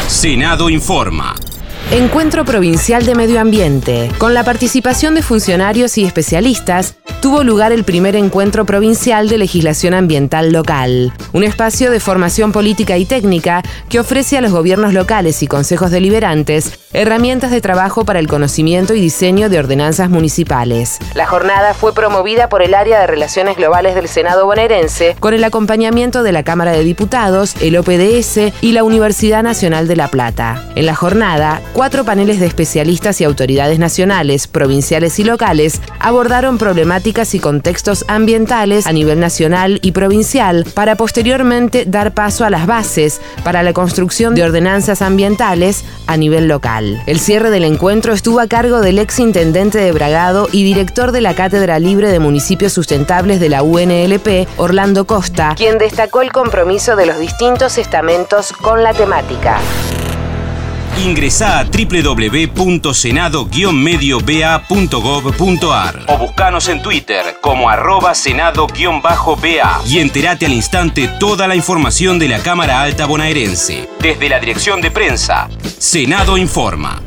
Senado informa. Encuentro Provincial de Medio Ambiente. Con la participación de funcionarios y especialistas, tuvo lugar el primer Encuentro Provincial de Legislación Ambiental Local, un espacio de formación política y técnica que ofrece a los gobiernos locales y consejos deliberantes herramientas de trabajo para el conocimiento y diseño de ordenanzas municipales. La jornada fue promovida por el Área de Relaciones Globales del Senado bonaerense, con el acompañamiento de la Cámara de Diputados, el OPDS y la Universidad Nacional de La Plata. En la jornada, 4 paneles de especialistas y autoridades nacionales, provinciales y locales abordaron problemáticas y contextos ambientales a nivel nacional y provincial para posteriormente dar paso a las bases para la construcción de ordenanzas ambientales a nivel local. El cierre del encuentro estuvo a cargo del ex intendente de Bragado y director de la Cátedra Libre de Municipios Sustentables de la UNLP, Orlando Costa, quien destacó el compromiso de los distintos estamentos con la temática. Ingresá a www.senado-medioba.gov.ar o buscanos en Twitter como @senado-ba y entérate al instante toda la información de la Cámara Alta bonaerense. Desde la Dirección de Prensa, Senado informa.